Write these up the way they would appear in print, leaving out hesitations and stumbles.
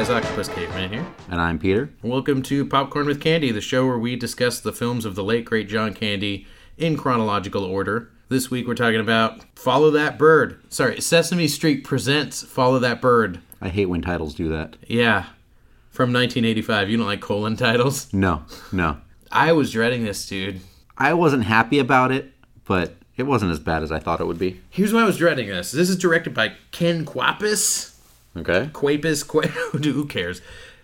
guys, Octopus Caveman here. And I'm Peter. Welcome to Popcorn with Candy, the show where we discuss the films of the late, great John Candy in chronological order. This week we're talking about Sesame Street Presents Follow That Bird. I hate when titles do that. Yeah, from 1985. You don't like colon titles? No. I was dreading this, dude. I wasn't happy about it, but it wasn't as bad as I thought it would be. Here's why I was dreading this. This is directed by Ken Kwapis. Okay. Who cares?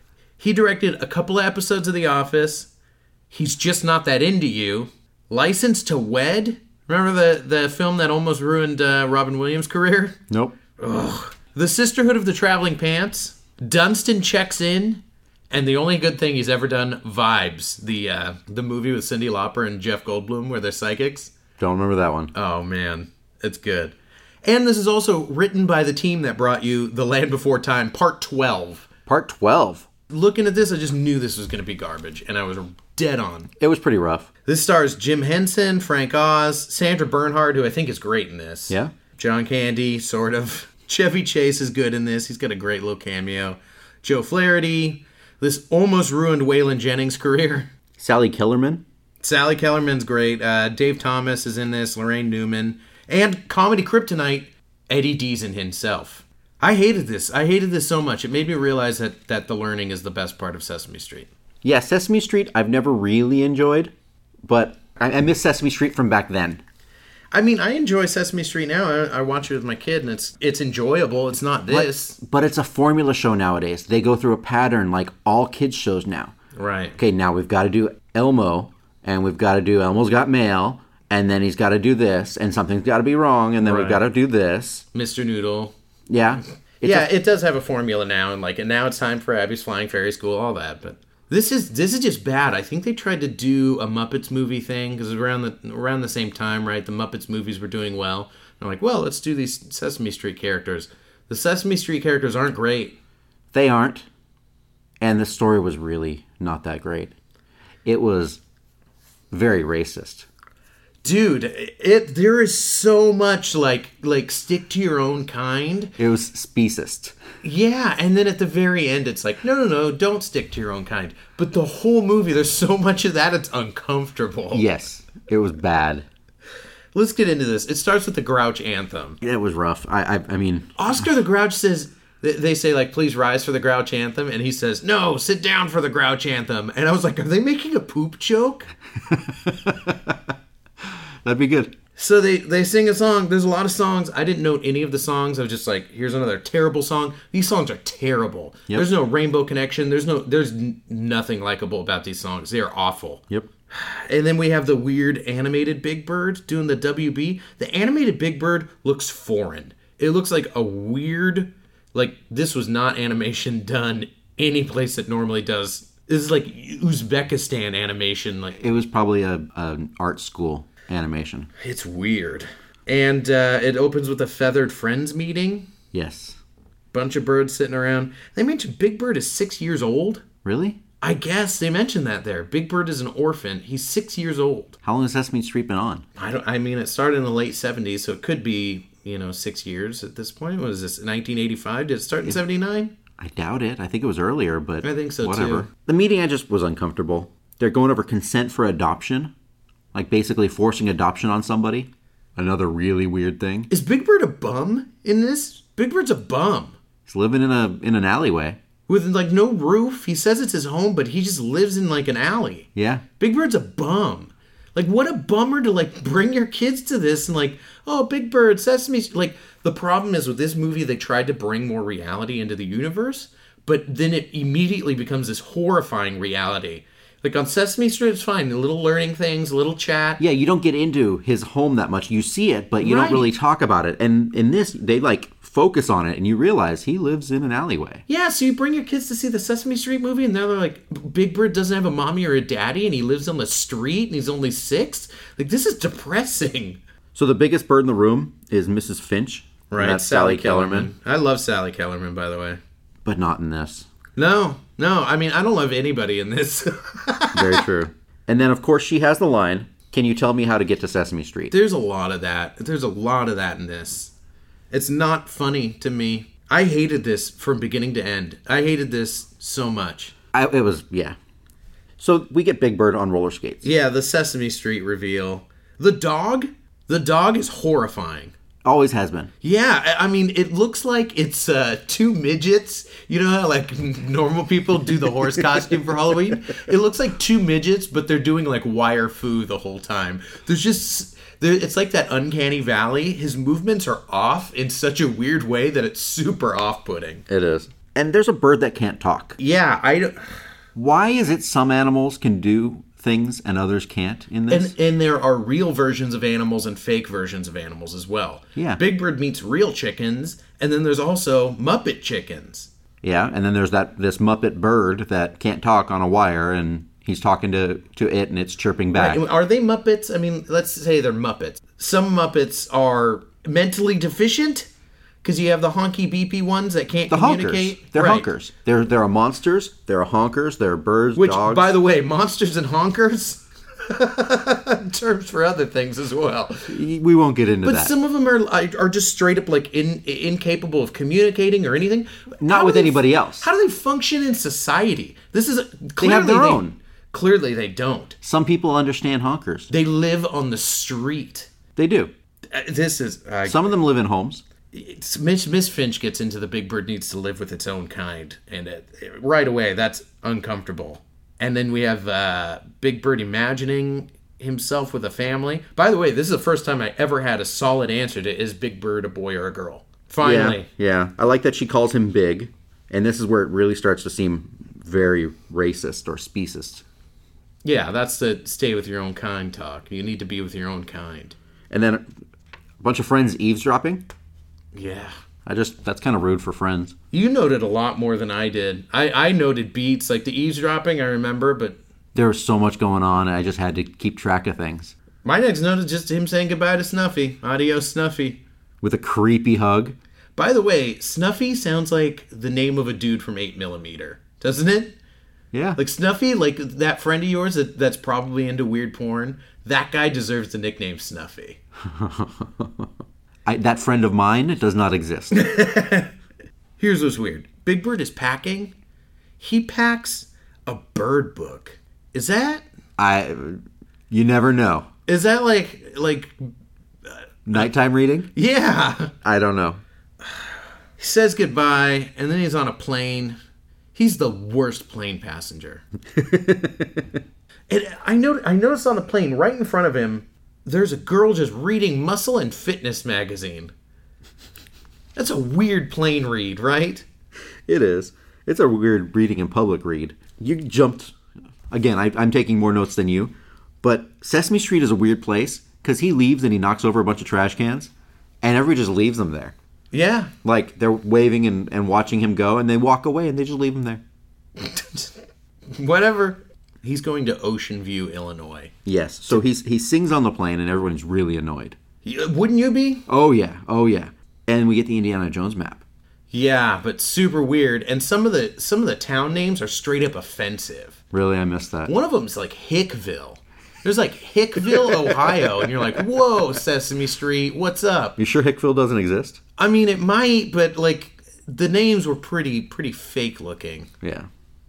He directed a couple of episodes of The Office. He's Just Not That Into You. License to Wed. Remember the film that almost ruined Robin Williams' career? Nope. Ugh. The Sisterhood of the Traveling Pants. Dunstan Checks In. And the only good thing he's ever done, Vibes. The movie with Cyndi Lauper and Jeff Goldblum where they're psychics. Don't remember that one. Oh, man. It's good. And this is also written by the team that brought you The Land Before Time, Part 12. Part 12? Looking at this, I just knew this was going to be garbage, and I was dead on. It was pretty rough. This stars Jim Henson, Frank Oz, Sandra Bernhard, who I think is great in this. Yeah? John Candy, sort of. Chevy Chase is good in this. He's got a great little cameo. Joe Flaherty. This almost ruined Waylon Jennings' career. Sally Kellerman? Sally Kellerman's great. Dave Thomas is in this. Lorraine Newman. And Comedy Kryptonite, Eddie Deason himself. I hated this. I hated this so much. It made me realize that the learning is the best part of Sesame Street. Yeah, Sesame Street I've never really enjoyed, but I miss Sesame Street from back then. I mean, I enjoy Sesame Street now. I watch it with my kid, and it's enjoyable. It's not this. But it's a formula show nowadays. They go through a pattern like all kids shows now. Right. Okay, now we've got to do Elmo, and we've got to do Elmo's Got Mail, and then he's got to do this, and something's got to be wrong, and then we've got to do this. Mr. Noodle. Yeah. It does have a formula now, and now it's time for Abby's Flying Fairy School, all that. But this is just bad. I think they tried to do a Muppets movie thing because around the same time, right? The Muppets movies were doing well. And I'm like, well, let's do these Sesame Street characters. The Sesame Street characters aren't great. They aren't, and the story was really not that great. It was very racist. Dude, there is so much like stick to your own kind. It was speciest. Yeah, and then at the very end it's like, no, don't stick to your own kind. But the whole movie, there's so much of that, it's uncomfortable. Yes, it was bad. Let's get into this. It starts with the Grouch anthem. It was rough. I mean... Oscar the Grouch says... They say, please rise for the Grouch anthem. And he says, no, sit down for the Grouch anthem. And I was like, are they making a poop joke? That'd be good. So they sing a song. There's a lot of songs. I didn't note any of the songs. I was just like, here's another terrible song. These songs are terrible. Yep. There's no Rainbow Connection. There's nothing likable about these songs. They are awful. Yep. And then we have the weird animated Big Bird doing the WB. The animated Big Bird looks foreign. It looks like a weird, this was not animation done any place that normally does. This is like Uzbekistan animation. It was probably an art school animation. It's weird. And it opens with a feathered friends meeting. Yes. Bunch of birds sitting around. They mentioned Big Bird is 6 years old. Really? I guess they mentioned that there. Big Bird is an orphan. He's 6 years old. How long has Sesame Street been on? It started in the late 70s, so it could be, 6 years at this point. What is this, 1985? Did it start in 79? I doubt it. I think it was earlier, but I think so, whatever. too. The meeting, I just was uncomfortable. They're going over consent for adoption. Basically forcing adoption on somebody. Another really weird thing. Is Big Bird a bum in this? Big Bird's a bum. He's living in an alleyway. With, no roof. He says it's his home, but he just lives in, an alley. Yeah. Big Bird's a bum. What a bummer to, bring your kids to this and, oh, Big Bird, Sesame... the problem is with this movie, they tried to bring more reality into the universe, but then it immediately becomes this horrifying reality. On Sesame Street, it's fine. The little learning things, a little chat. Yeah, you don't get into his home that much. You see it, but you Right. don't really talk about it. And in this, they, focus on it, and you realize he lives in an alleyway. Yeah, so you bring your kids to see the Sesame Street movie, and they're like, Big Bird doesn't have a mommy or a daddy, and he lives on the street, and he's only 6? This is depressing. So the biggest bird in the room is Mrs. Finch. Right, That's Sally Kellerman. I love Sally Kellerman, by the way. But not in this. No. I don't love anybody in this. Very true. And then, of course, she has the line, can you tell me how to get to Sesame Street? There's a lot of that. There's a lot of that in this. It's not funny to me. I hated this from beginning to end. I hated this so much. It was, yeah. So we get Big Bird on roller skates. Yeah, the Sesame Street reveal. The dog is horrifying. Always has been. Yeah, I mean, it looks like it's two midgets. You know how, like, normal people do the horse costume for Halloween? It looks like two midgets, but they're doing, like, wire fu the whole time. It's like that uncanny valley. His movements are off in such a weird way that it's super off-putting. It is. And there's a bird that can't talk. Yeah, Why is it some animals can do things and others can't in this? And there are real versions of animals and fake versions of animals as well. Yeah. Big Bird meets real chickens, and then there's also Muppet chickens. Yeah, and then there's this Muppet bird that can't talk on a wire, and he's talking to it, and it's chirping back. Right. Are they Muppets? I mean, let's say they're Muppets. Some Muppets are mentally deficient, because you have the honky beepy ones that can't communicate. Honkers. They're honkers. There are monsters, there are honkers, there are birds, Which, dogs. by the way, monsters and honkers, terms for other things as well. We won't get into But that. some of them are just straight up like incapable of communicating or anything. Not with anybody else. How do they function in society? This is They have their own. Clearly, they don't. Some people understand honkers. They live on the street. They do. This is Some of them live in homes. Miss Finch gets into the Big Bird needs to live with its own kind, and right away that's uncomfortable. And then we have Big Bird imagining himself with a family. By the way, this is the first time I ever had a solid answer to is Big Bird a boy or a girl. Finally. Yeah. I like that she calls him Big, and this is where it really starts to seem very racist or speciest. Yeah, that's the stay with your own kind talk. You need to be with your own kind. And then a bunch of friends eavesdropping. Yeah. That's kind of rude for friends. You noted a lot more than I did. I noted beats, like the eavesdropping, I remember, but There was so much going on, and I just had to keep track of things. my next note is just him saying goodbye to Snuffy. Adios, Snuffy. With a creepy hug. By the way, Snuffy sounds like the name of a dude from 8mm, doesn't it? Yeah. Like Snuffy, like that friend of yours that's probably into weird porn, that guy deserves the nickname Snuffy. That friend of mine does not exist. Here's what's weird. Big Bird is packing. He packs a bird book. Is that You never know. like Nighttime reading? yeah. I don't know. He says goodbye, and then he's on a plane. He's the worst plane passenger. And I noticed on the plane right in front of him, there's a girl just reading Muscle and Fitness magazine. That's a weird plane read, right? It is. It's a weird reading in public read. You jumped. Again, I'm taking more notes than you. But Sesame Street is a weird place because he leaves and he knocks over a bunch of trash cans. And everybody just leaves them there. Yeah. Like, they're waving and watching him go, and they walk away, and they just leave him there. Whatever. He's going to Ocean View, Illinois. Yes. So he sings on the plane, and everyone's really annoyed. Wouldn't you be? Oh, yeah. Oh, yeah. And we get the Indiana Jones map. Yeah, but super weird. And some of the town names are straight up offensive. Really? I missed that. One of them's like Hickville. There's like Hickville, Ohio, and you're like, whoa, Sesame Street, what's up? You sure Hickville doesn't exist? I mean, it might, but like the names were pretty fake looking. Yeah.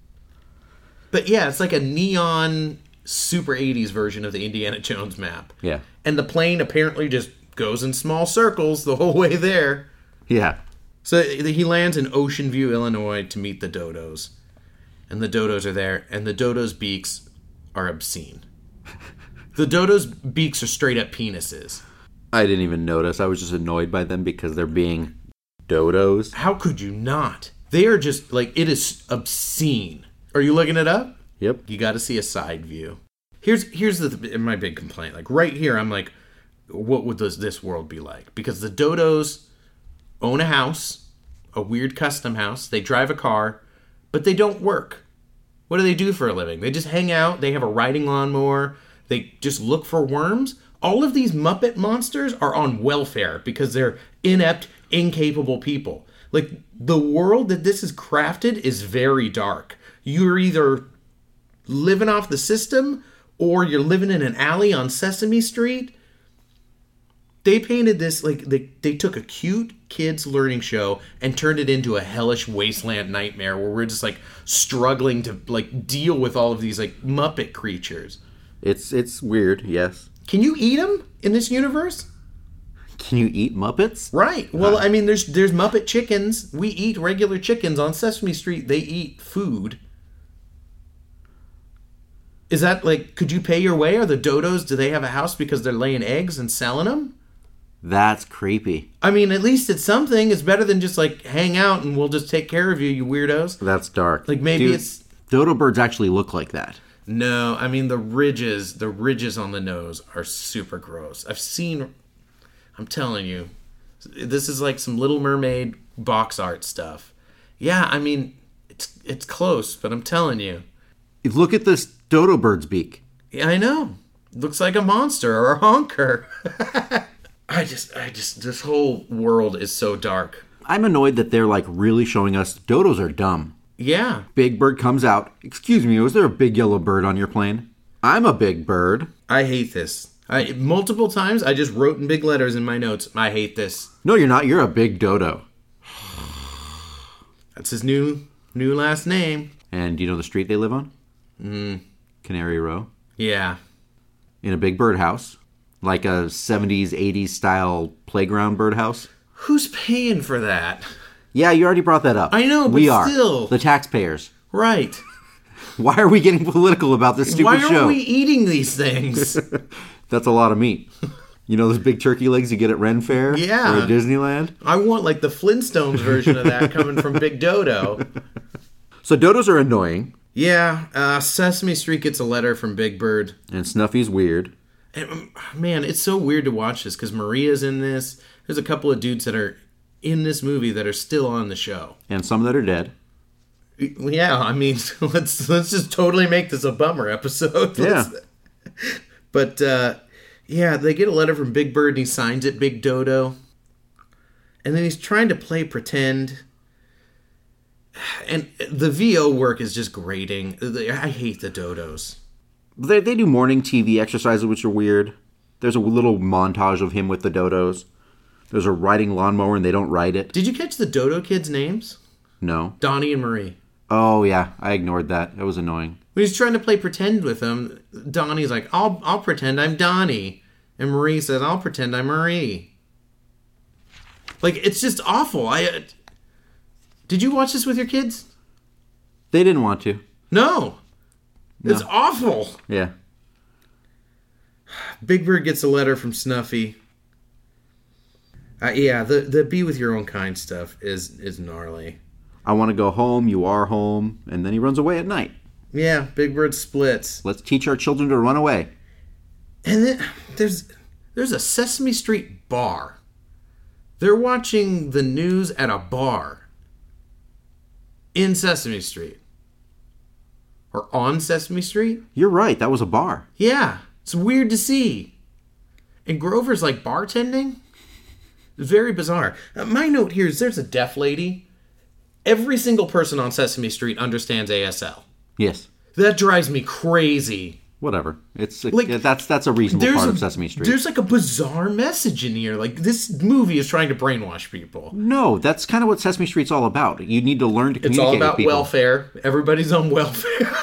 But yeah, it's like a neon super 80s version of the Indiana Jones map. Yeah. And the plane apparently just goes in small circles the whole way there. Yeah. So he lands in Ocean View, Illinois to meet the dodos. And the dodos are there, and the dodos' beaks are obscene. The dodos' beaks are straight up penises. I didn't even notice. I was just annoyed by them because they're being dodos. How could you not? They are just, like, it is obscene. Are you looking it up? Yep. You got to see a side view. Here's my big complaint. Like, right here, I'm like, what would this world be like? Because the dodos own a house, a weird custom house. They drive a car, but they don't work. What do they do for a living? They just hang out. They have a riding lawnmower. They just look for worms. All of these Muppet monsters are on welfare because they're inept, incapable people. Like, the world that this is crafted is very dark. You're either living off the system or you're living in an alley on Sesame Street. They painted this like they took a cute kids learning show and turned it into a hellish wasteland nightmare where we're just like struggling to like deal with all of these like Muppet creatures. It's weird, yes. Can you eat them in this universe? Can you eat Muppets? Right. Well, I mean, there's Muppet chickens. We eat regular chickens on Sesame Street. They eat food. Is that like, could you pay your way? Are the dodos, do they have a house because they're laying eggs and selling them? That's creepy. I mean, at least it's something. It's better than just like hang out and we'll just take care of you, you weirdos. That's dark. Like maybe Dude, it's... Dodo birds actually look like that. No, I mean the ridges on the nose are super gross. I'm telling you, this is like some Little Mermaid box art stuff. Yeah, I mean, it's close, but I'm telling you. Look at this dodo bird's beak. Yeah, I know. Looks like a monster or a honker. I just, this whole world is so dark. I'm annoyed that they're like really showing us dodos are dumb. Yeah. Big Bird comes out. Excuse me, was there a big yellow bird on your plane? I'm a big bird. I hate this. Multiple times, I just wrote in big letters in my notes, I hate this. No, you're not. You're a big dodo. That's his new last name. And do you know the street they live on? Canary Row. Yeah. In a big birdhouse. Like a 70s, 80s style playground birdhouse. Who's paying for that? Yeah, you already brought that up. I know, but we are. still. The taxpayers. Right. Why are we getting political about this stupid show? Why are we eating these things? That's a lot of meat. You know those big turkey legs you get at Ren Fair? Yeah. Or at Disneyland? I want like the Flintstones version of that coming from Big Dodo. So dodos are annoying. Yeah, Sesame Street gets a letter from Big Bird. And Snuffy's weird. And, man, it's so weird to watch this because Maria's in this. There's a couple of dudes that are in this movie that are still on the show. And some that are dead. Yeah, I mean, let's just totally make this a bummer episode. Yeah. But, yeah, they get a letter from Big Bird and he signs it Big Dodo. And then he's trying to play pretend. And the VO work is just grating. I hate the dodos. They do morning TV exercises, which are weird. There's a little montage of him with the dodos. There's a riding lawnmower and they don't ride it. Did you catch the Dodo kids' names? No. Donnie and Marie. Oh, yeah. I ignored that. That was annoying. When he's trying to play pretend with them, Donnie's like, I'll pretend I'm Donnie. And Marie says, I'll pretend I'm Marie. Like, it's just awful. Did you watch this with your kids? They didn't want to. No. It's awful. Yeah. Big Bird gets a letter from Snuffy. Yeah, the be with your own kind stuff is gnarly. I want to go home, you are home, and then he runs away at night. Yeah, Big Bird splits. Let's teach our children to run away. And then there's a Sesame Street bar. They're watching the news at a bar in Sesame Street. Or on Sesame Street. You're right, that was a bar. Yeah, it's weird to see. And Grover's like bartending. It's very bizarre. My note here is there's a deaf lady. Every single person on Sesame Street understands ASL. Yes. That drives me crazy. Whatever. It's Like, that's a reasonable part of Sesame Street. There's like a bizarre message in here. Like this movie is trying to brainwash people. No, that's kind of what Sesame Street's all about. You need to learn to communicate It's all about with people. welfare. Everybody's on welfare.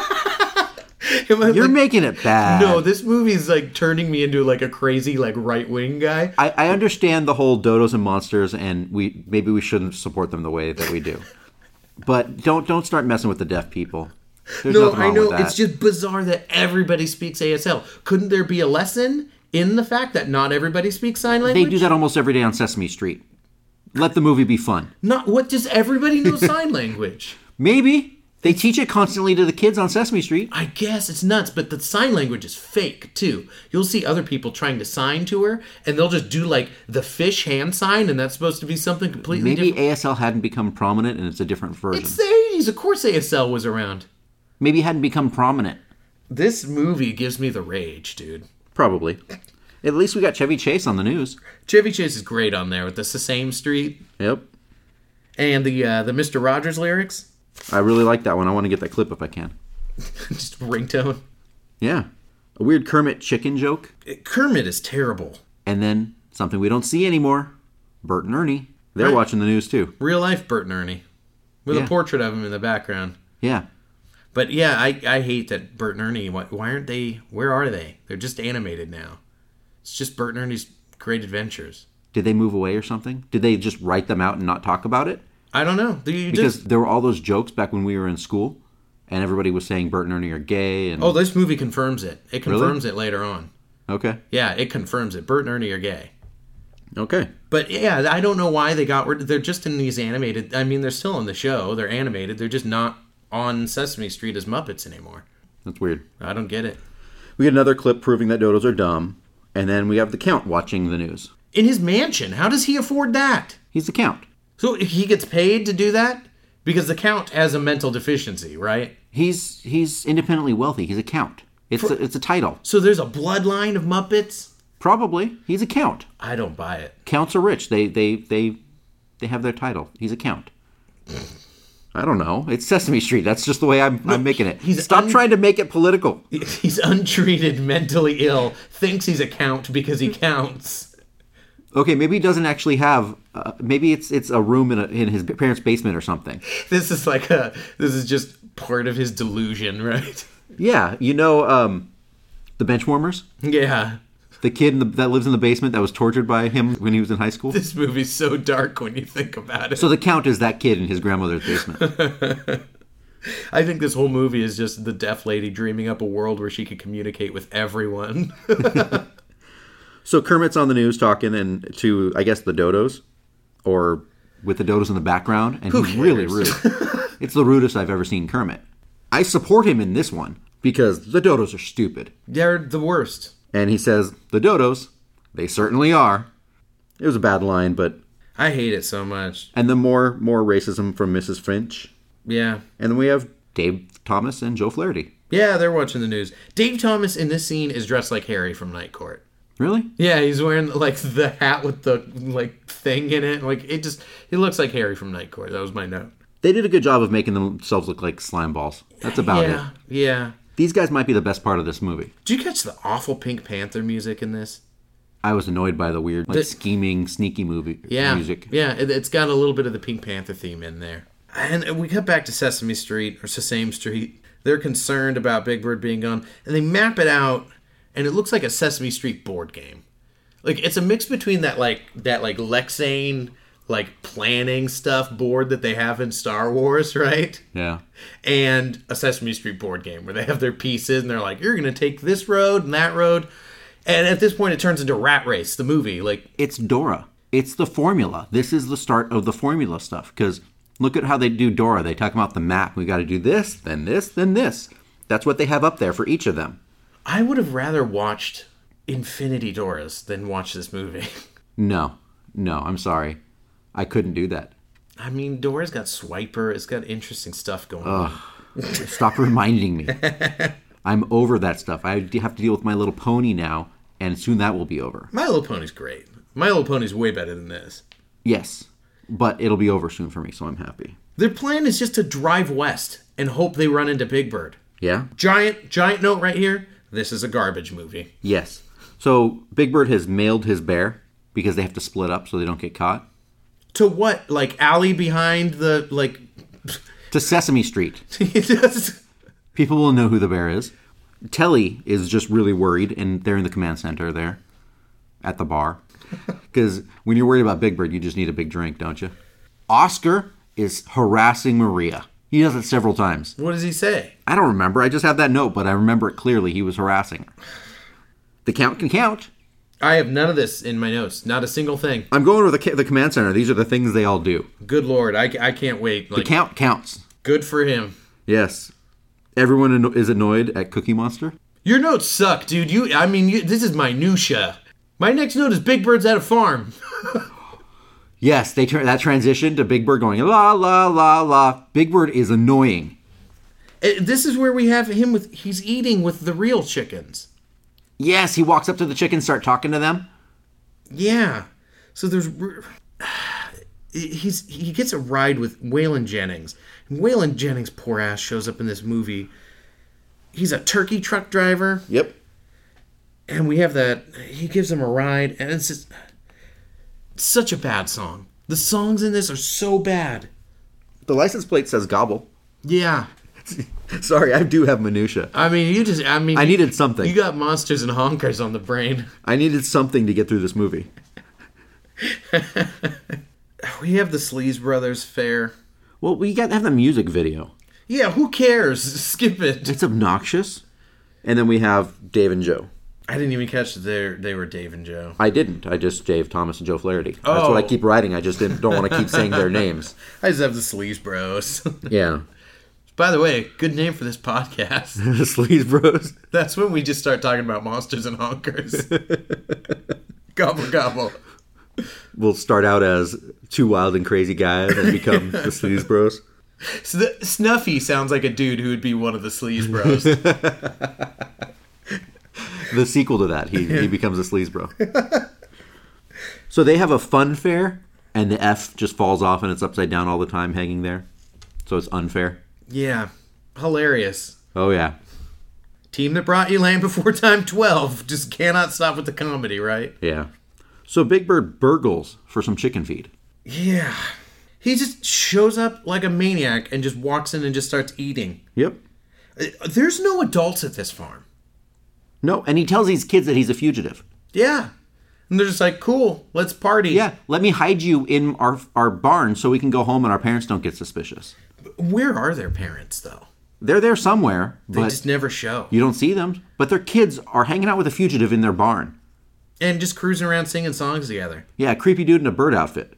You're making it bad. No, this movie is like turning me into like a crazy like right wing guy. I understand the whole dodos and monsters, and maybe we shouldn't support them the way that we do. But don't start messing with the deaf people. There's No, nothing wrong I know. with that. It's just bizarre that everybody speaks ASL. Couldn't there be a lesson in the fact that not everybody speaks sign language? They do that almost every day on Sesame Street. Let the movie be fun. Not what? Does everybody know sign language? Maybe. They teach it constantly to the kids on Sesame Street. I guess it's nuts, but the sign language is fake too. You'll see other people trying to sign to her, and they'll just do like the fish hand sign, and that's supposed to be something completely Maybe different. ASL hadn't become prominent, and it's a different version. It's the 80s. Of course ASL was around. Maybe it hadn't become prominent. This movie gives me the rage, dude. Probably. At least we got Chevy Chase on the news. Chevy Chase is great on there with the Sesame Street Yep. and the Mr. Rogers lyrics. I really like that one. I want to get that clip if I can. Just ringtone. Yeah. A weird Kermit chicken joke. Kermit is terrible. And then something we don't see anymore. Bert and Ernie. They're Right. watching the news too. Real life Bert and Ernie. With Yeah. a portrait of him in the background. Yeah. But yeah, I hate that Bert and Ernie, why aren't they, where are they? They're just animated now. It's just Bert and Ernie's Great Adventures. Did they move away or something? Did they just write them out and not talk about it? I don't know. Because there were all those jokes back when we were in school, and everybody was saying Bert and Ernie are gay. And Oh, this movie confirms it. It confirms it later on. Okay. Yeah, it confirms it. Bert and Ernie are gay. Okay. But yeah, I don't know why they got rid. They're just in these animated. I mean, they're still on the show. They're animated. They're just not on Sesame Street as Muppets anymore. That's weird. I don't get it. We get another clip proving that dodos are dumb, and then we have the Count watching the news. In his mansion, how does he afford that? He's the Count. So he gets paid to do that because the Count has a mental deficiency, right? He's independently wealthy. He's a Count. It's a title. So there's a bloodline of Muppets. Probably. He's a Count. I don't buy it. Counts are rich. They have their title. He's a Count. I don't know. It's Sesame Street. That's just the way I'm making it. Stop trying to make it political. He's untreated, mentally ill, thinks he's a count because he counts. Okay, maybe he doesn't actually have. Maybe it's a room in his parents' basement or something. This is just part of his delusion, right? Yeah, the Benchwarmers. Yeah. The kid that lives in the basement that was tortured by him when he was in high school. This movie's so dark when you think about it. So the Count is that kid in his grandmother's basement. I think this whole movie is just the deaf lady dreaming up a world where she could communicate with everyone. So Kermit's on the news talking to, I guess, the dodos, or with the dodos in the background, and he's really rude. It's the rudest I've ever seen Kermit. I support him in this one because the dodos are stupid. They're the worst. And he says, the dodos, they certainly are. It was a bad line, but... I hate it so much. And then more racism from Mrs. Finch. Yeah. And then we have Dave Thomas and Joe Flaherty. Yeah, they're watching the news. Dave Thomas in this scene is dressed like Harry from Night Court. Really? Yeah, he's wearing like the hat with the like thing in it. Like it looks like Harry from Night Court. That was my note. They did a good job of making themselves look like slime balls. That's about it. Yeah. These guys might be the best part of this movie. Did you catch the awful Pink Panther music in this? I was annoyed by the weird, scheming, sneaky music. Yeah, it's got a little bit of the Pink Panther theme in there. And we cut back to Sesame Street, or Sesame Street. They're concerned about Big Bird being gone, and they map it out, and it looks like a Sesame Street board game. Like, it's a mix between that Lexane, planning stuff board that they have in Star Wars, right? Yeah. And a Sesame Street board game where they have their pieces, and they're like, you're going to take this road and that road. And at this point, it turns into Rat Race, the movie. It's Dora. It's the formula. This is the start of the formula stuff. Because look at how they do Dora. They talk about the map. We got to do this, then this, then this. That's what they have up there for each of them. I would have rather watched Infinity Doras than watch this movie. No, I'm sorry. I couldn't do that. I mean, Dora's got Swiper. It's got interesting stuff going on. Stop reminding me. I'm over that stuff. I have to deal with My Little Pony now, and soon that will be over. My Little Pony's great. My Little Pony's way better than this. Yes, but it'll be over soon for me, so I'm happy. Their plan is just to drive west and hope they run into Big Bird. Yeah? Giant note right here. This is a garbage movie. Yes. So Big Bird has mailed his bear because they have to split up so they don't get caught. To what? Alley behind the, To Sesame Street. It does. People will know who the bear is. Telly is just really worried, and they're in the command center there at the bar. Because when you're worried about Big Bird, you just need a big drink, don't you? Oscar is harassing Maria. He does it several times. What does he say? I don't remember. I just have that note, but I remember it clearly. He was harassing her. The Count can count. I have none of this in my notes. Not a single thing. I'm going with the command center. These are the things they all do. Good Lord. I can't wait. The Count counts. Good for him. Yes. Everyone is annoyed at Cookie Monster. Your notes suck, dude. This is minutia. My next note is Big Bird's at a farm. Yes, they turn that transition to Big Bird going la la la la. Big Bird is annoying. This is where we have him he's eating with the real chickens. Yes, he walks up to the chickens, start talking to them. Yeah. So he gets a ride with Waylon Jennings. And Waylon Jennings, poor ass, shows up in this movie. He's a turkey truck driver. Yep. And we have he gives him a ride, and it's just, It's such a bad song. The songs in this are so bad. The license plate says gobble. Yeah. Sorry, I do have minutia. I needed something. You got monsters and honkers on the brain. I needed something to get through this movie. We have the Sleaze Brothers fair. Well, we got to have the music video. Yeah, who cares? Skip it. It's obnoxious. And then we have Dave and Joe. I didn't even catch that they were Dave and Joe. I didn't. I just Dave Thomas and Joe Flaherty. That's what I keep writing. I just don't want to keep saying their names. I just have the Sleaze Bros. Yeah. By the way, good name for this podcast. The Sleaze Bros. That's when we just start talking about monsters and honkers. Gobble, gobble. We'll start out as two wild and crazy guys and become the Sleaze Bros. So Snuffy sounds like a dude who would be one of the Sleaze Bros. The sequel to that, he becomes a Sleaze Bro. So they have a fun fair, and the F just falls off and it's upside down all the time hanging there. So it's unfair. Yeah. Hilarious. Oh, yeah. Team that brought you Land Before Time 12 just cannot stop with the comedy, right? Yeah. So Big Bird burgles for some chicken feed. Yeah. He just shows up like a maniac and just walks in and just starts eating. Yep. There's no adults at this farm. No, and he tells these kids that he's a fugitive. Yeah. And they're just like, cool, let's party. Yeah, let me hide you in our barn so we can go home and our parents don't get suspicious. Where are their parents, though? They're there somewhere, They but just never show. you don't see them. But their kids are hanging out with a fugitive in their barn. And just cruising around singing songs together. Yeah, a creepy dude in a bird outfit.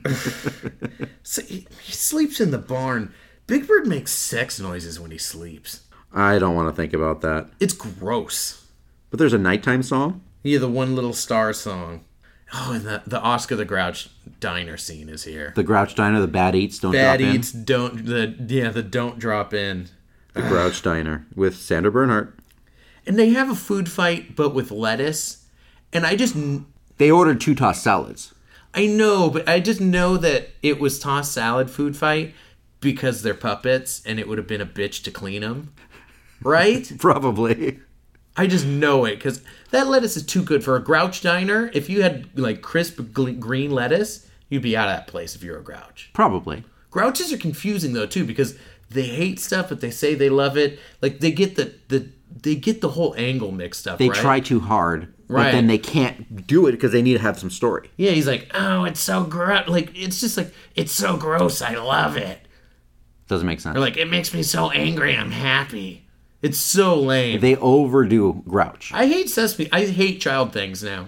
So he sleeps in the barn. Big Bird makes sex noises when he sleeps. I don't want to think about that. It's gross. But there's a nighttime song? Yeah, the One Little Star song. Oh, and the Oscar the Grouch diner scene is here. The Grouch Diner, the Bad Eats Don't Bad Drop Eats don't the don't drop in. In. The Grouch Diner with Sandra Bernhardt. And they have a food fight, but with lettuce. And They ordered 2 tossed salads. I know, but I just know that it was tossed salad food fight because they're puppets, and it would have been a bitch to clean them, right? Probably. I just know it because that lettuce is too good for a Grouch diner. If you had like crisp green lettuce, you'd be out of that place if you're a Grouch. Probably. Grouches are confusing though too because they hate stuff, but they say they love it. Like they get the whole angle mixed up. They right? try too hard, but Right. then they can't do it because they need to have some story. Yeah, he's like, oh, it's so gross. Like it's just like it's so gross. I love it. Doesn't make sense. Or like it makes me so angry. I'm happy. It's so lame. They overdo Grouch. I hate Sesame. I hate child things now.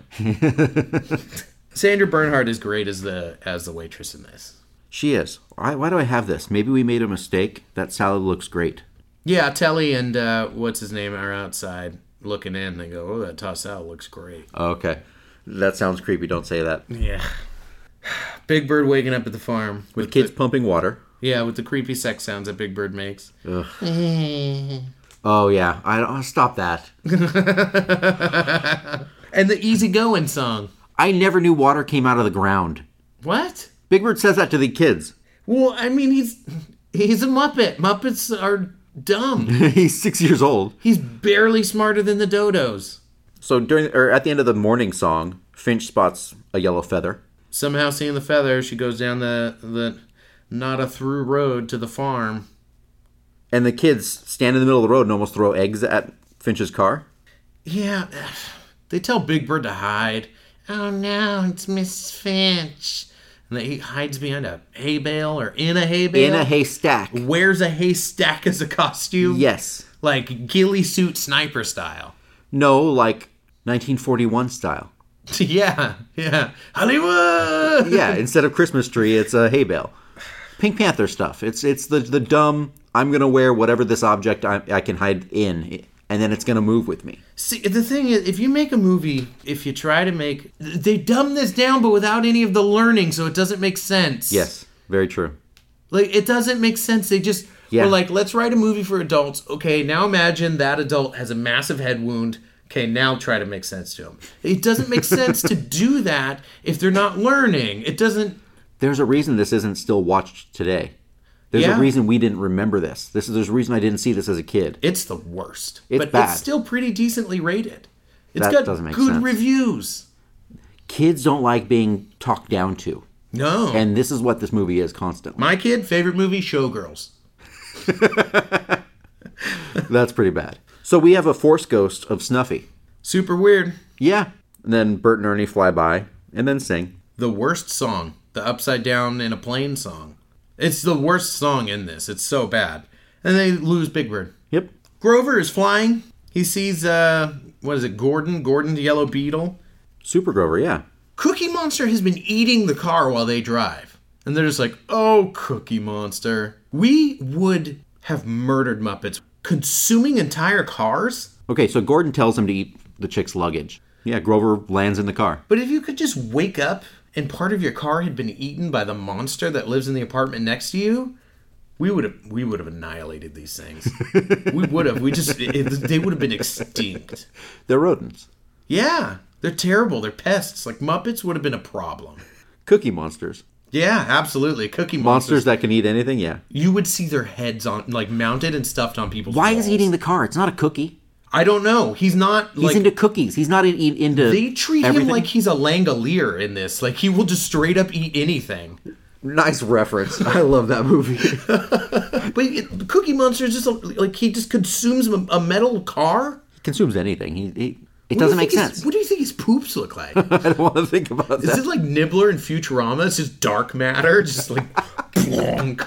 Sandra Bernhardt is great as the waitress in this. She is. Why do I have this? Maybe we made a mistake. That salad looks great. Yeah, Telly and what's his name are outside looking in. They go, oh, that tossed salad looks great. Okay. That sounds creepy. Don't say that. Yeah. Big Bird waking up at the farm. With kids pumping water. Yeah, with the creepy sex sounds that Big Bird makes. Ugh. Oh, yeah. I don't stop that. And the easygoing song. I never knew water came out of the ground. What? Big Bird says that to the kids. Well, I mean, he's a Muppet. Muppets are dumb. He's 6 years old. He's barely smarter than the Dodos. So at the end of the morning song, Finch spots a yellow feather. Somehow seeing the feather, she goes down the not a through road to the farm. And the kids stand in the middle of the road and almost throw eggs at Finch's car. Yeah, they tell Big Bird to hide. Oh no, it's Miss Finch. And he hides behind a hay bale or in a hay bale. In a haystack. Wears a haystack as a costume. Yes. Like ghillie suit sniper style. No, like 1941 style. Yeah. Hollywood! Yeah, instead of Christmas tree, it's a hay bale. Pink Panther stuff. It's the dumb, I'm going to wear whatever this object I can hide in, and then it's going to move with me. See, the thing is, if you make a movie, if you try to make... They dumb this down, but without any of the learning, so it doesn't make sense. Yes, very true. Like, it doesn't make sense. They just were like, let's write a movie for adults. Okay, now imagine that adult has a massive head wound. Okay, now try to make sense to him. It doesn't make sense to do that if they're not learning. It doesn't... There's a reason this isn't still watched today. There's a reason we didn't remember this. There's a reason I didn't see this as a kid. It's the worst. It's but bad. It's still pretty decently rated. It's That got doesn't make good sense. reviews. Kids don't like being talked down to. No. And this is what this movie is constantly. My kid, favorite movie, Showgirls. That's pretty bad. So we have a force ghost of Snuffy. Super weird. Yeah. And then Bert and Ernie fly by and then sing. The worst song. The Upside Down in a Plane song. It's the worst song in this. It's so bad. And they lose Big Bird. Yep. Grover is flying. He sees, what is it, Gordon? Gordon the Yellow Beetle. Super Grover, yeah. Cookie Monster has been eating the car while they drive. And they're just like, oh, Cookie Monster. We would have murdered Muppets. Consuming entire cars? Okay, so Gordon tells him to eat the chick's luggage. Yeah, Grover lands in the car. But if you could just wake up and part of your car had been eaten by the monster that lives in the apartment next to you, we would have annihilated these things. We would have. They would have been extinct. They're rodents. Yeah, they're terrible. They're pests. Like Muppets would have been a problem. Cookie monsters. Yeah, absolutely. Cookie Monsters that can eat anything, yeah. You would see their heads on, like, mounted and stuffed on people's Why walls. is he eating the car? It's not a cookie. I don't know. He's not, He's into cookies. He's not into They treat everything. him like he's a Langolier in this. Like, he will just straight up eat anything. Nice reference. I love that movie. But Cookie Monster is just, like, he just consumes a metal car? Consumes anything. It doesn't make sense. What do you think his poops look like? I don't want to think about Is that. it like Nibbler and Futurama? It's just dark matter, just like plonk.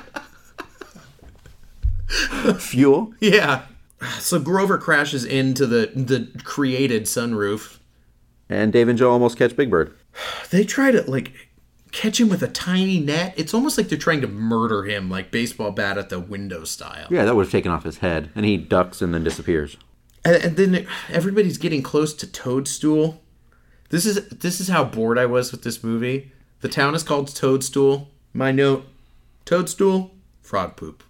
Fuel? Yeah. So Grover crashes into the created sunroof. And Dave and Joe almost catch Big Bird. They try to like catch him with a tiny net. It's almost like they're trying to murder him, like baseball bat at the window style. Yeah, that would have taken off his head. And he ducks and then disappears. And then everybody's getting close to Toadstool. This is how bored I was with this movie. The town is called Toadstool. My note: Toadstool, frog poop.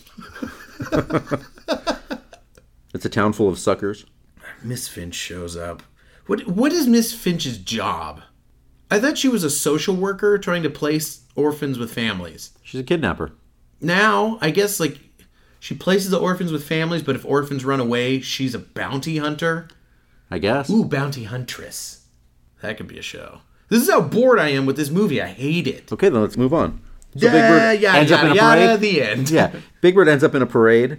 It's a town full of suckers. Miss Finch shows up. What is Miss Finch's job? I thought she was a social worker trying to place orphans with families. She's a kidnapper. Now, I guess, like, she places the orphans with families, but if orphans run away, she's a bounty hunter. I guess. Ooh, bounty huntress. That could be a show. This is how bored I am with this movie. I hate it. Okay, then let's move on. So Big Bird ends up in a parade. The end. Yeah, Big Bird ends up in a parade,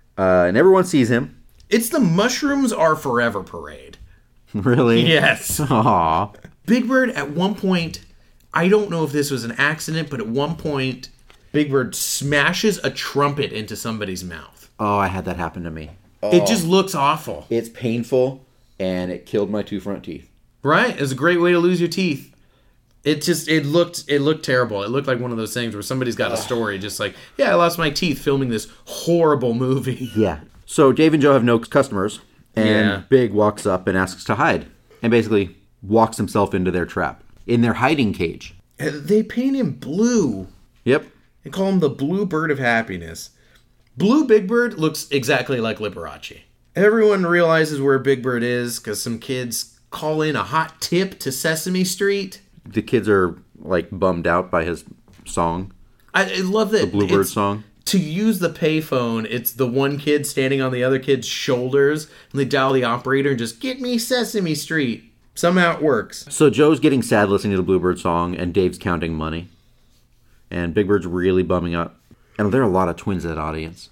and everyone sees him. It's the Mushrooms Are Forever parade. Really? Yes. Aww. Big Bird, at one point, I don't know if this was an accident, but at one point, Big Bird smashes a trumpet into somebody's mouth. Oh, I had that happen to me. It just looks awful. It's painful, and it killed my 2 front teeth. Right? It's a great way to lose your teeth. It looked terrible. It looked like one of those things where somebody's got a story just like, yeah, I lost my teeth filming this horrible movie. Yeah. So Dave and Joe have no customers, and Yeah. Big walks up and asks to hide, and basically walks himself into their trap, in their hiding cage. And they paint him blue Yep. and call him the Blue Bird of Happiness. Blue Big Bird looks exactly like Liberace. Everyone realizes where Big Bird is because some kids call in a hot tip to Sesame Street. The kids are, like, bummed out by his song, I love that. the Bluebird song. To use the payphone, it's the one kid standing on the other kid's shoulders, and they dial the operator and just, get me Sesame Street. Somehow it works. So Joe's getting sad listening to the Bluebird song, and Dave's counting money. And Big Bird's really bumming up. And there are a lot of twins in that audience.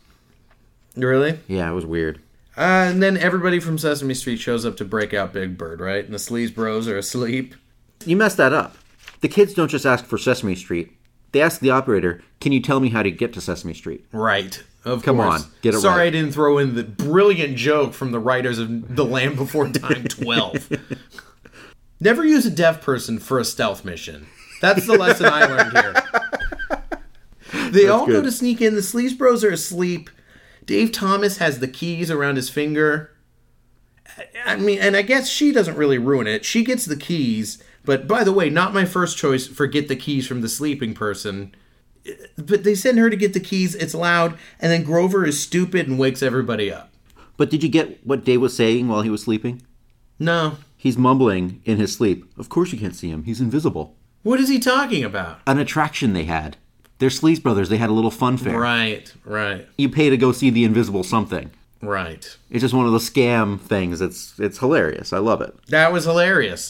Really? Yeah, it was weird. And then everybody from Sesame Street shows up to break out Big Bird, right? And the Sleaze Bros are asleep. You messed that up. The kids don't just ask for Sesame Street. They ask the operator, can you tell me how to get to Sesame Street? Right. Of Come course. on, get it Sorry right. I didn't throw in the brilliant joke from the writers of The Land Before Time 12. Never use a deaf person for a stealth mission. That's the lesson I learned here. They all go good. to sneak in. The Sleaze Bros are asleep. Dave Thomas has the keys around his finger. I mean, and I guess she doesn't really ruin it. She gets the keys. But by the way, not my first choice for get the keys from the sleeping person. But they send her to get the keys. It's loud. And then Grover is stupid and wakes everybody up. But did you get what Dave was saying while he was sleeping? No. He's mumbling in his sleep. Of course you can't see him. He's invisible. What is he talking about? An attraction they had. They're Sleaze Brothers. They had a little fun fair. Right. You pay to go see the invisible something. Right. It's just one of those scam things. It's hilarious. I love it. That was hilarious.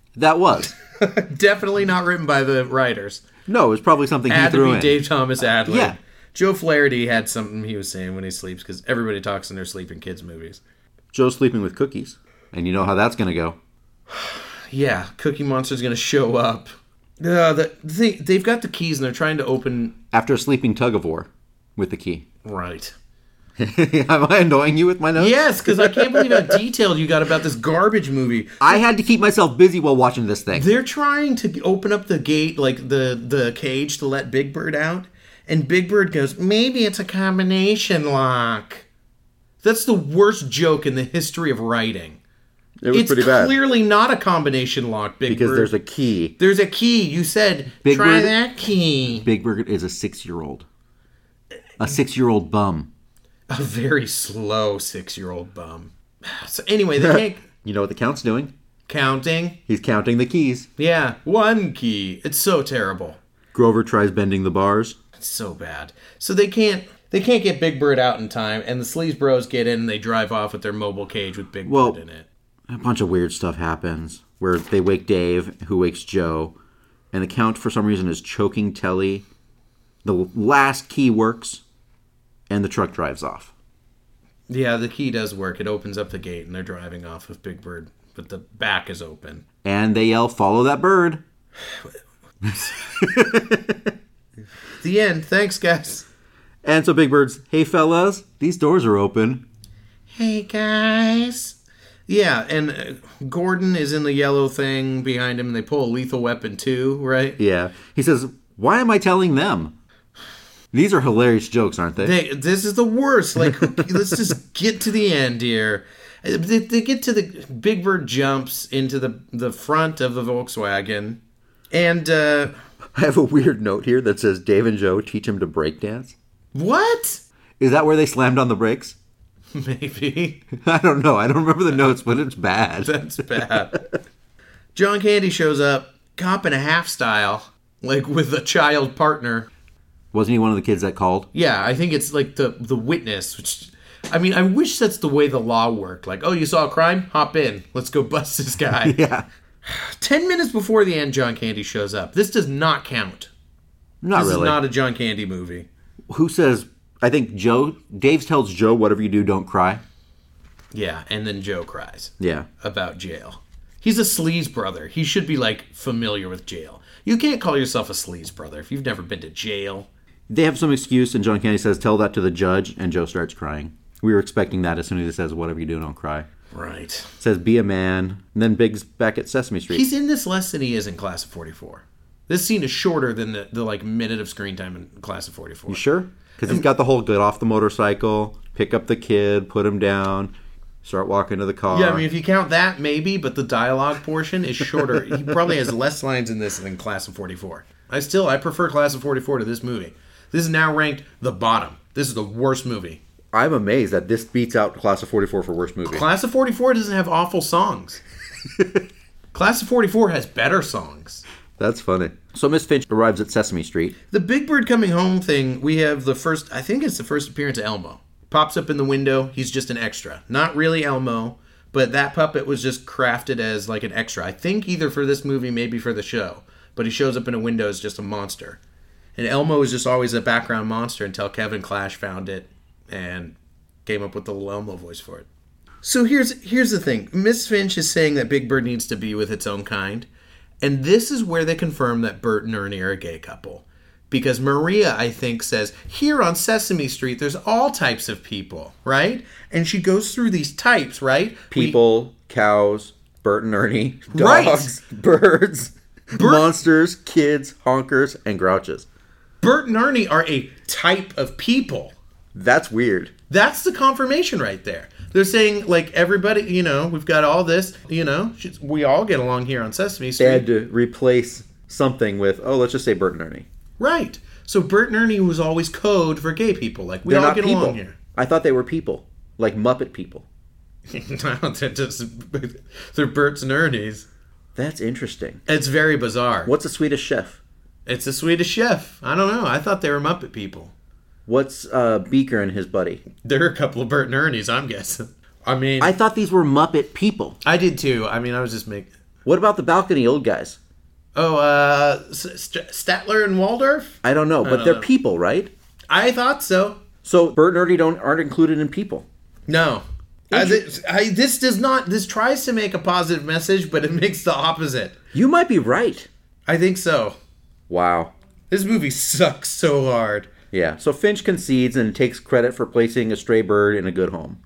That was. Definitely not written by the writers. No, it was probably something he Had to threw be in. Dave Thomas Adler. Yeah. Joe Flaherty had something he was saying when he sleeps, because everybody talks in their sleeping kids movies. Joe's sleeping with cookies. And you know how that's going to go. Yeah, Cookie Monster's going to show up. They've got the keys and they're trying to open... After a sleeping tug-of-war with the key. Right. Am I annoying you with my notes? Yes, because I can't believe how detailed you got about this garbage movie. I had to keep myself busy while watching this thing. They're trying to open up the gate, like the cage, to let Big Bird out. And Big Bird goes, maybe it's a combination lock. That's the worst joke in the history of writing. It was pretty bad. It's clearly not a combination lock, Big Bird. Because there's a key. There's a key. You said, Big try Bird- that key. Big Bird is a 6-year-old. A 6-year-old bum. A very slow 6-year-old bum. So anyway, they can't... You know what the Count's doing? Counting. He's counting the keys. Yeah, one key. It's so terrible. Grover tries bending the bars. It's so bad. So they can't get Big Bird out in time, and the Sleaze Bros get in and they drive off with their mobile cage with Big Bird in it. A bunch of weird stuff happens where they wake Dave, who wakes Joe, and the Count, for some reason, is choking Telly. The last key works, and the truck drives off. Yeah, the key does work. It opens up the gate, and they're driving off with Big Bird, but the back is open. And they yell, "Follow that bird." The end. Thanks, guys. And so Big Bird's, "Hey, fellas, these doors are open." Hey, guys. Yeah, and Gordon is in the yellow thing behind him, and they pull a Lethal Weapon 2, right? Yeah. He says, "Why am I telling them?" These are hilarious jokes, aren't they? This is the worst. Like, let's just get to the end here. They get to the... Big Bird jumps into the front of the Volkswagen, and... I have a weird note here that says Dave and Joe teach him to break dance. What? Is that where they slammed on the brakes? Maybe. I don't know. I don't remember the notes, but it's bad. That's bad. John Candy shows up, cop and a half style, like with a child partner. Wasn't he one of the kids that called? Yeah, I think it's like the witness, which... I mean, I wish that's the way the law worked. Like, oh, you saw a crime? Hop in. Let's go bust this guy. Yeah. 10 minutes before the end, John Candy shows up. This does not count. Not This really. is not a John Candy movie. Who says, I think Dave tells Joe, "Whatever you do, don't cry." Yeah, and then Joe cries Yeah. about jail. He's a sleaze brother. He should be, like, familiar with jail. You can't call yourself a sleaze brother if you've never been to jail. They have some excuse, and John Candy says, "Tell that to the judge," and Joe starts crying. We were expecting that as soon as he says, "Whatever you do, don't cry." Right. Says, "Be a man," and then Big's back at Sesame Street. He's in this less than he is in Class of 44. This scene is shorter than the like, minute of screen time in Class of 44. You sure? Because he's got the whole get off the motorcycle, pick up the kid, put him down, start walking to the car. Yeah, I mean, if you count that, maybe, but the dialogue portion is shorter. He probably has less lines in this than Class of 44. I prefer Class of 44 to this movie. This is now ranked the bottom. This is the worst movie. I'm amazed that this beats out Class of 44 for worst movie. Class of 44 doesn't have awful songs. Class of 44 has better songs. That's funny. So Miss Finch arrives at Sesame Street. The Big Bird coming home thing, we have the first, I think it's the first appearance of Elmo. Pops up in the window. He's just an extra. Not really Elmo, but that puppet was just crafted as like an extra. I think either for this movie, maybe for the show. But he shows up in a window as just a monster. And Elmo is just always a background monster until Kevin Clash found it and came up with the little Elmo voice for it. So here's the thing. Miss Finch is saying that Big Bird needs to be with its own kind. And this is where they confirm that Bert and Ernie are a gay couple. Because Maria, I think, says, here on Sesame Street, there's all types of people, right? And she goes through these types, right? People, cows, Bert and Ernie, Right. dogs, birds, monsters, kids, honkers, and grouches. Bert and Ernie are a type of people. That's weird. That's the confirmation right there. They're saying, like, everybody, you know, we've got all this, you know, we all get along here on Sesame Street. They had to replace something with, let's just say Bert and Ernie. Right. So Bert and Ernie was always code for gay people. Like, we They're all not get people. along here. I thought they were people. Like Muppet people. No, they're Bert's and Ernie's. That's interesting. It's very bizarre. What's a Swedish chef? It's a Swedish chef. I don't know. I thought they were Muppet people. What's Beaker and his buddy? They're a couple of Bert and Ernie's, I'm guessing. I mean... I thought these were Muppet people. I did too. I mean, I was just making... What about the balcony old guys? Oh, Statler and Waldorf? I don't know, but don't they're know. people, right? I thought so. So Bert and Ernie aren't included in people. No. This tries to make a positive message, but it makes the opposite. You might be right. I think so. Wow. This movie sucks so hard. Yeah. So Finch concedes and takes credit for placing a stray bird in a good home.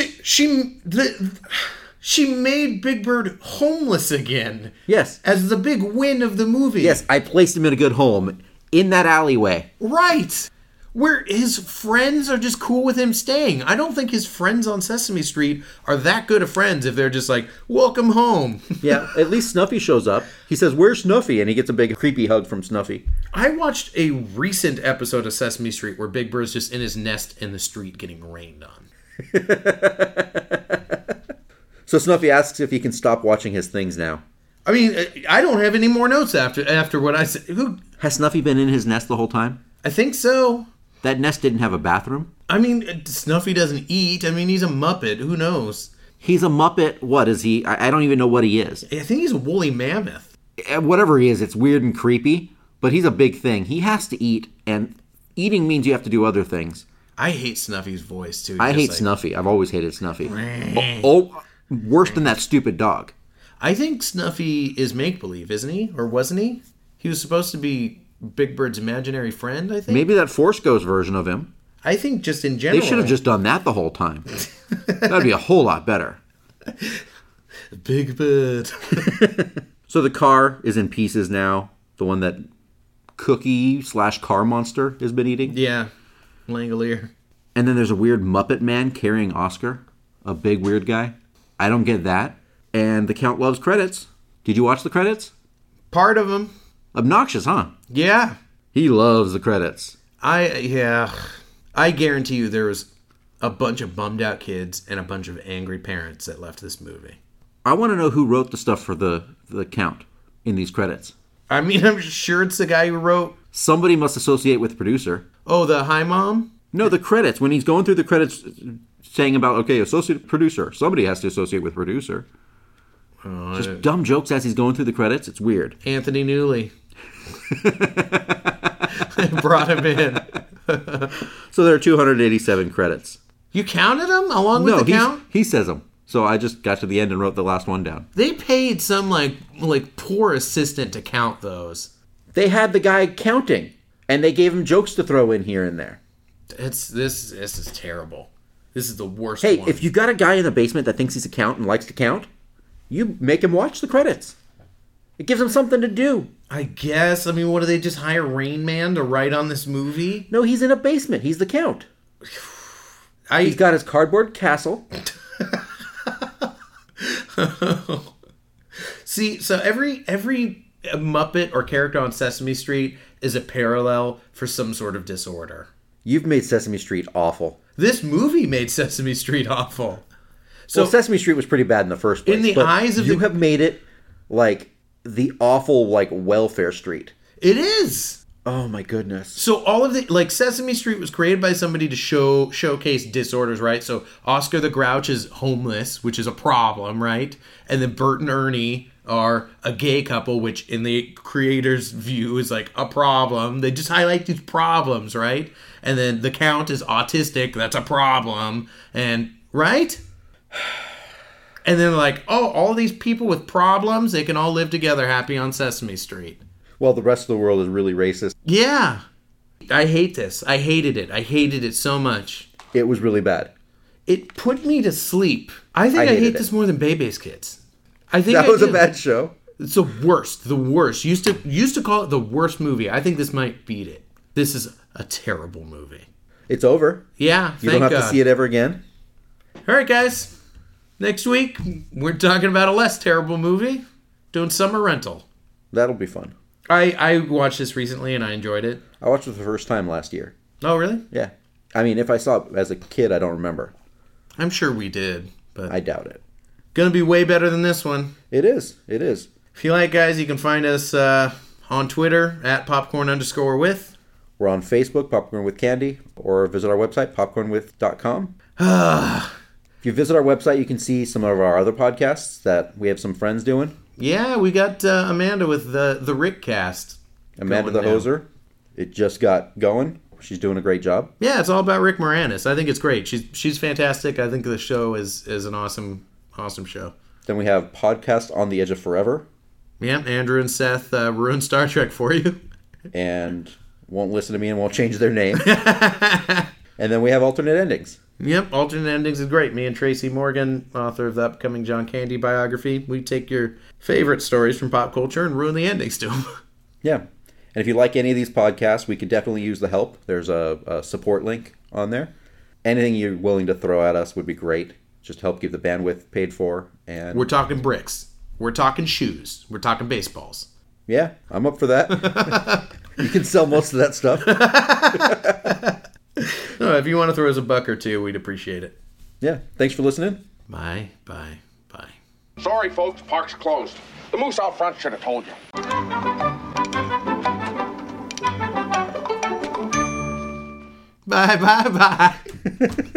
She made Big Bird homeless again. Yes. As the big win of the movie. Yes, I placed him in a good home in that alleyway. Right. Where his friends are just cool with him staying. I don't think his friends on Sesame Street are that good of friends if they're just like, welcome home. Yeah, at least Snuffy shows up. He says, "Where's Snuffy?" And he gets a big creepy hug from Snuffy. I watched a recent episode of Sesame Street where Big Bird's just in his nest in the street getting rained on. So Snuffy asks if he can stop watching his things now. I mean, I don't have any more notes after what I said. Has Snuffy been in his nest the whole time? I think so. That nest didn't have a bathroom? I mean, Snuffy doesn't eat. I mean, he's a Muppet. Who knows? He's a Muppet. What is he? I don't even know what he is. I think he's a woolly mammoth. Whatever he is, it's weird and creepy, but he's a big thing. He has to eat, and eating means you have to do other things. I hate Snuffy's voice, too. I hate Snuffy. I've always hated Snuffy. Worse than that stupid dog. I think Snuffy is make-believe, isn't he? Or wasn't he? He was supposed to be Big Bird's imaginary friend, I think. Maybe that Force Ghost version of him. I think just in general. They should have just done that the whole time. That'd be a whole lot better. Big Bird. So the car is in pieces now. The one that Cookie/car monster has been eating. Yeah. Langolier. And then there's a weird Muppet man carrying Oscar. A big weird guy. I don't get that. And the Count loves credits. Did you watch the credits? Part of them. Obnoxious, huh? Yeah. He loves the credits. I guarantee you there was a bunch of bummed out kids and a bunch of angry parents that left this movie. I want to know who wrote the stuff for the Count in these credits. I mean, I'm sure it's the guy who wrote... Somebody must associate with the producer. Oh, the Hi Mom? No, the credits. When he's going through the credits saying about, okay, associate producer. Somebody has to associate with producer. Just dumb jokes as he's going through the credits. It's weird. Anthony Newley. Brought him in. So there are 287 credits. You counted them along with the count? He says them. So I just got to the end and wrote the last one down. They paid some like poor assistant to count those. They had the guy counting, and they gave him jokes to throw in here and there. This is terrible. This is the worst Hey, one. if you got a guy in the basement that thinks he's a count and likes to count, you make him watch the credits. It gives him something to do. I guess. I mean, what, do they just hire Rain Man to write on this movie? No, he's in a basement. He's the count. He's got his cardboard castle. See, so every Muppet or character on Sesame Street is a parallel for some sort of disorder. You've made Sesame Street awful. This movie made Sesame Street awful. So Well, Sesame Street was pretty bad in the first place. In the eyes of you have made it like the awful welfare street. It is. Oh my goodness. So all of the Sesame Street was created by somebody to showcase disorders, right? So Oscar the Grouch is homeless, which is a problem, right? And then Bert and Ernie are a gay couple, which in the creator's view is like a problem. They just highlight these problems, right? And then the Count is autistic, that's a problem. And right? And then all these people with problems, they can all live together happy on Sesame Street. Well, the rest of the world is really racist. Yeah. I hate this. I hated it. I hated it so much. It was really bad. It put me to sleep. I think I hate this more than Bebe's Kids. I think that was a bad show. It's the worst. The worst. Used to call it the worst movie. I think this might beat it. This is a terrible movie. It's over. Yeah, you don't have to see it ever again. All right, guys. Next week, we're talking about a less terrible movie. Doing Summer Rental. That'll be fun. I watched this recently and I enjoyed it. I watched it for the first time last year. Oh, really? Yeah. I mean, if I saw it as a kid, I don't remember. I'm sure we did, but I doubt it. Gonna be way better than this one. It is. It is. If you like, guys, you can find us on Twitter at popcorn_with. We're on Facebook, Popcorn with Candy, or visit our website, popcornwith.com. If you visit our website, you can see some of our other podcasts that we have some friends doing. Yeah, we got Amanda with the Rick cast. Amanda the going now. Hoser. It just got going. She's doing a great job. Yeah, it's all about Rick Moranis. I think it's great. She's fantastic. I think the show is an awesome show. Then we have Podcast on the Edge of Forever. Yeah, Andrew and Seth ruined Star Trek for you. And won't listen to me and won't change their name. And then we have Alternate Endings. Yep, Alternate Endings is great. Me and Tracy Morgan, author of the upcoming John Candy biography, we take your favorite stories from pop culture and ruin the endings to them. Yeah. And if you like any of these podcasts, we could definitely use the help. There's a support link on there. Anything you're willing to throw at us would be great. Just help keep the bandwidth paid for. And We're talking bricks. We're talking shoes. We're talking baseballs. yeah, I'm up for that. You can sell most of that stuff. No, if you want to throw us a buck or two, we'd appreciate it. Yeah. Thanks for listening. Bye, bye, bye. Sorry, folks, park's closed. The moose out front should have told you. Bye, bye, bye.